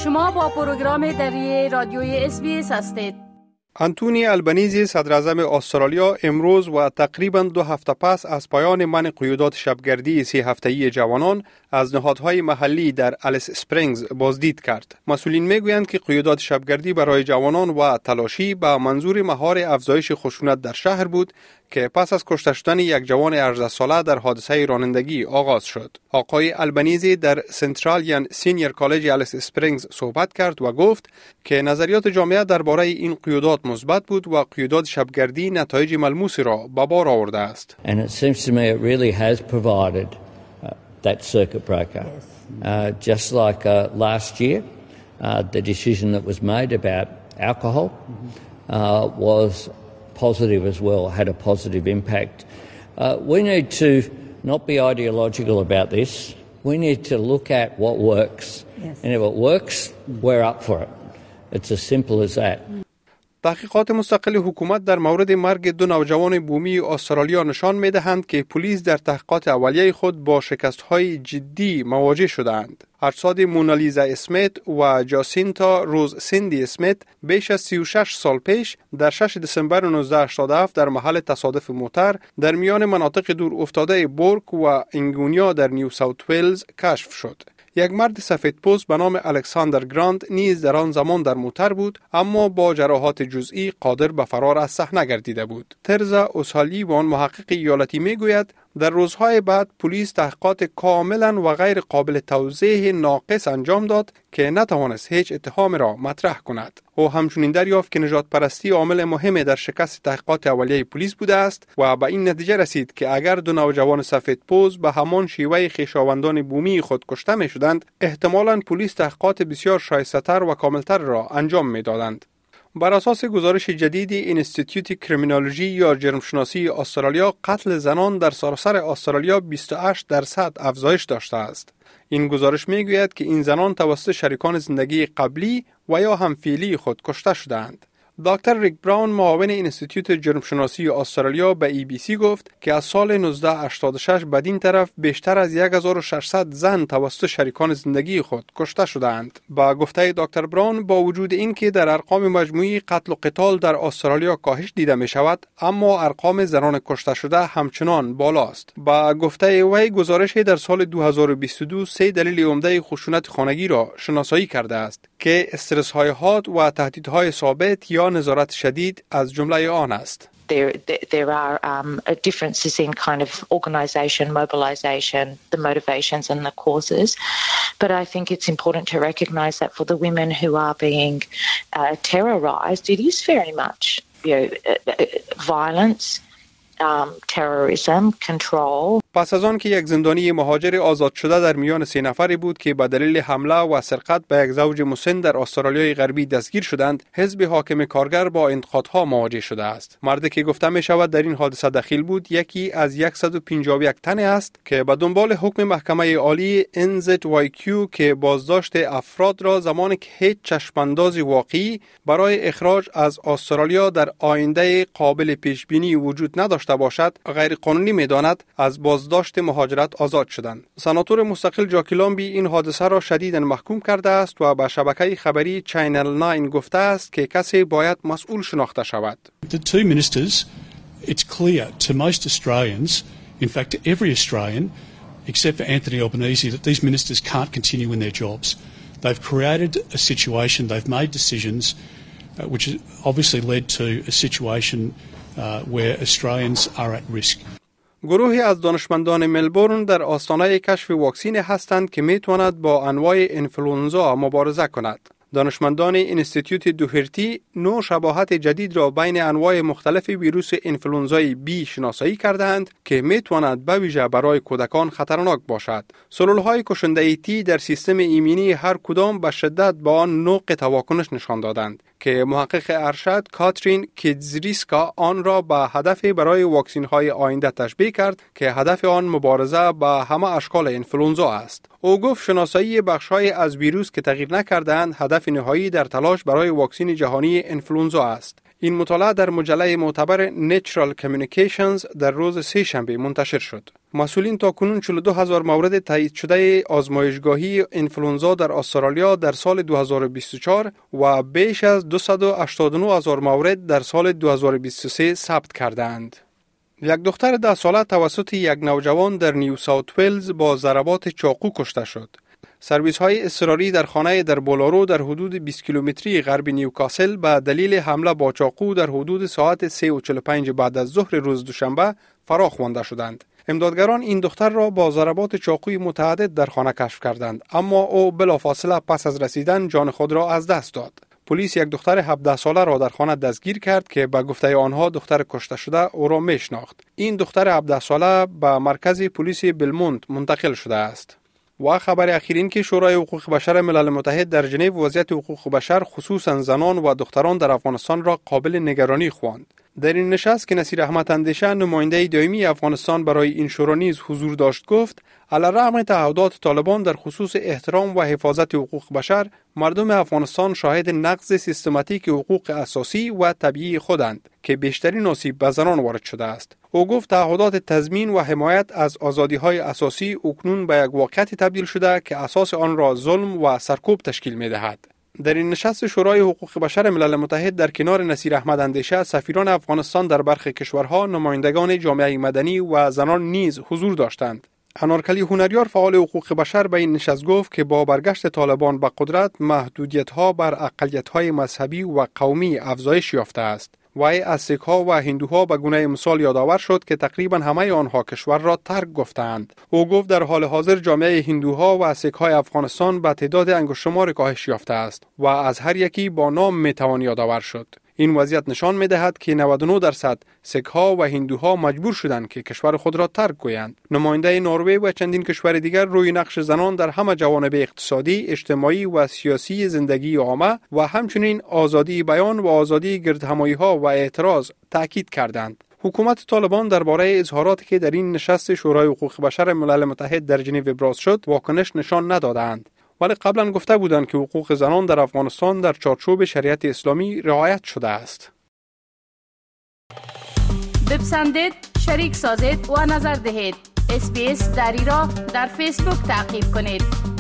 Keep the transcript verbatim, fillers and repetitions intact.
شما با پروگرام دری رادیوی اس بی اس هستید. آنتونی البنیزی صدر اعظم استرالیا امروز و تقریباً دو هفته پس از پایان منع قیودات شبگردی سی هفته‌ای جوانان از نهادهای محلی در الیس اسپرینگز بازدید کرد. مسئولین میگویند که قیودات شبگردی برای جوانان و تلاشی به منظور مهار افزایش خشونت در شهر بود که پس از کشته شدن یک جوان هجده ساله در حادثه رانندگی آغاز شد. آقای البنیزی در سنترالیان سینیر کالج الیس اسپرینگز صحبت کرد و گفت که نظریات جامعه درباره این قیودات مثبت بود و قیودات شبگردی نتایج ملموسی را به بار آورده است. And it seems to me it really has provided uh, that circuit breaker. Uh, just like uh, last year, uh, the decision that was made about alcohol uh, was positive as well, had a positive impact. Uh, we need to not be ideological about this. We need to look at what works. Yes. And if it works, we're up for it. It's as simple as that. تحقیقات مستقل حکومت در مورد مرگ دو نوجوان بومی استرالیا نشان می‌دهند که پلیس در تحقیقات اولیه خود با شکست‌های جدی مواجه شدند. اجساد مونالیزا اسمیت و جاسینتا روز سیندی اسمیت بیش از سی و شش سال پیش در شش دسامبر نوزده هشتاد و هفت در محل تصادف موتر در میان مناطق دور افتاده بورک و اینگونیا در نیو ساوت ویلز کشف شد. یک مرد سفیدپوست به نام الکساندر گراند نیز در آن زمان در موتر بود، اما با جراحات جزئی قادر به فرار از صحنه گردیده بود. ترزا اوسالیوان محقق ایالتی میگوید در روزهای بعد پلیس تحقیقات کاملا و غیر قابل توضیح ناقص انجام داد که نتوانست هیچ اتهام را مطرح کند. او همچنین دریافت که نژاد پرستی عامل مهم در شکست تحقیقات اولیه پلیس بوده است و به این نتیجه رسید که اگر دو نوجوان سفیدپوست به همان شیوه خویشاوندان بومی خود کشته می‌شدند، احتمالاً پلیس تحقیقات بسیار شایسته‌تر و کاملتر را انجام می‌دادند. بر اساس گزارش جدیدی انستیتوت کریمینولوژی یا جرمشناسی استرالیا، قتل زنان در سراسر استرالیا بیست و هشت درصد افزایش داشته است. این گزارش میگوید که این زنان توسط شریکان زندگی قبلی و یا همفعلی خود کشته شدند. دکتر ریک براون معاون انستیتوت جرمشناسی استرالیا به ای بی سی گفت که از سال نوزده هشتاد و شش بدین طرف بیشتر از هزار و ششصد زن توسط شریکان زندگی خود کشته شدند. با گفته دکتر براون، با وجود این که در ارقام مجموعی قتل و قتال در استرالیا کاهش دیده می شود، اما ارقام زنان کشته شده همچنان بالاست. با گفته وی، گزارش در سال دو هزار و بیست و دو سه دلیل عمده خشونت خانگی را شناسایی کرده است که استرس های حاد و تهدیدهای ثابت یا نظارت شدید از جمله آن است. There, there, there are um, differences in kind of organisation, mobilisation, the motivations and the causes. But I think it's important to recognise that for the women who are being uh, terrorised, it is very much, you know, uh, violence, um, terrorism, control. پس از آن که یک زندانی مهاجر آزاد شده در میان سه نفری بود که به دلیل حمله و سرقت به یک زوج مسن در استرالیای غربی دستگیر شدند، حزب حاکم کارگر با انتقادها مواجه شده است. مردی که گفته می شود در این حادثه دخیل بود یکی از صد و پنجاه و یک تن است که به دنبال حکم محکمه عالی ان زد وای کیو که بازداشت افراد را زمانی که هیچ چشماندازی واقعی برای اخراج از استرالیا در آینده قابل پیش بینی وجود نداشته باشد غیر قانونی می داند از بازداشت مهاجرت آزاد شدند. سناتور مستقل جاکی لامبی این حادثه را شدیداً محکوم کرده است و به شبکه خبری چینل نه گفته است که کسی باید مسئول شناخته شود. The two ministers, it's clear to most Australians, in fact to every Australian, except for Anthony Albanese, that these ministers can't continue in their jobs. They've created a situation, they've made decisions uh, which has obviously led to a situation uh, where Australians are at risk. گروهی از دانشمندان ملبورن در آستانه کشف واکسن هستند که میتواند با انواع انفلوئنزا مبارزه کند. دانشمندان انستیتوت دوهرتی نوع شباهت جدید را بین انواع مختلف ویروس انفلوئنزای بی شناسایی کردند که میتواند به ویژه برای کودکان خطرناک باشد. سلولهای کشنده تی در سیستم ایمنی هر کدام به شدت به آن نوع تواکنش نشان دادند که محقق ارشد کاترین کیدزریسکا آن را به هدف برای واکسن های آینده تشبیه کرد که هدف آن مبارزه با همه اشکال انفلوئنزا است. او گفت شناسایی بخش‌های از ویروس که تغییر نکردند هدف نهایی در تلاش برای واکسن جهانی انفلوئنزا است. این مطالعه در مجله معتبر Natural Communications در روز سه شنبه منتشر شد. مسئولین تاکنون چهل و دو هزار مورد تایید شده آزمایشگاهی انفلونزا در استرالیا در سال دو هزار و بیست و چهار و بیش از دویست و هشتاد و نه هزار مورد در سال دو هزار و بیست و سه ثبت کردند. یک دختر ده ساله توسط یک نوجوان در نیو ساوت ولز با ضربات چاقو کشته شد. سرویس های اضطراری در خانه در بولارو در حدود بیست کیلومتری غرب نیوکاسل به دلیل حمله با چاقو در حدود ساعت سه و چهل و پنج بعد از ظهر روز دوشنبه فرا خوانده شدند. امدادگران این دختر را با ضربات چاقوی متعدد در خانه کشف کردند، اما او بلافاصله پس از رسیدن جان خود را از دست داد. پلیس یک دختر هفده ساله را در خانه دستگیر کرد که به گفته آنها دختر کشته شده او را میشناخت. این دختر هفده ساله به مرکز پلیس بلمونت منتقل شده است. و خبر اخیر این که شورای حقوق بشر ملل متحد در ژنو وضعیت حقوق بشر خصوصا زنان و دختران در افغانستان را قابل نگرانی خواند. در این نشست که نصیر احمد اندیشه نماینده دائمی افغانستان برای این شورا نیز حضور داشت گفت علیرغم تعهدات طالبان در خصوص احترام و حفاظت حقوق بشر، مردم افغانستان شاهد نقض سیستماتیک حقوق اساسی و طبیعی خودند که بیشترین آسیب به زنان وارد شده است. او گفت تعهدات تضمین و حمایت از آزادی‌های اساسی اکنون به یک واقعیت تبدیل شده که اساس آن را ظلم و سرکوب تشکیل می‌دهد. در این نشست شورای حقوق بشر ملل متحد در کنار نصیر احمد اندیشه، سفیران افغانستان در برخی کشورها، نمایندگان جامعه مدنی و زنان نیز حضور داشتند. انارکلی هنریار فعال حقوق بشر به این نشست گفت که با برگشت طالبان به قدرت محدودیت‌ها بر اقلیت‌های مذهبی و قومی افزایش یافته است. وی از سیک‌ها و هندوها به گونه مثال یادآور شد که تقریبا همه آنها کشور را ترک گفتند. او گفت در حال حاضر جامعه هندوها و سیک‌های افغانستان به تعداد انگشت‌شمار کاهش یافته است و از هر یکی با نام میتوان یادآور شد. این وضعیت نشان می‌دهد که نود و نه درصد سیک‌ها و هندوها مجبور شدند که کشور خود را ترک کنند. نماینده نروژ و چندین کشور دیگر روی نقش زنان در همه جوانب اقتصادی، اجتماعی و سیاسی زندگی عامه و همچنین آزادی بیان و آزادی گردهمایی‌ها و اعتراض تاکید کردند. حکومت طالبان درباره اظهاراتی که در این نشست شورای حقوق بشر ملل متحد در ژنو ابراز شد، واکنش نشان ندادند. ولی قبلا گفته بودند که حقوق زنان در افغانستان در چارچوب شریعت اسلامی رعایت شده است. بپسندید، شریک سازید و نظر دهید. اس بی اس دری را در فیسبوک تعقیب کنید.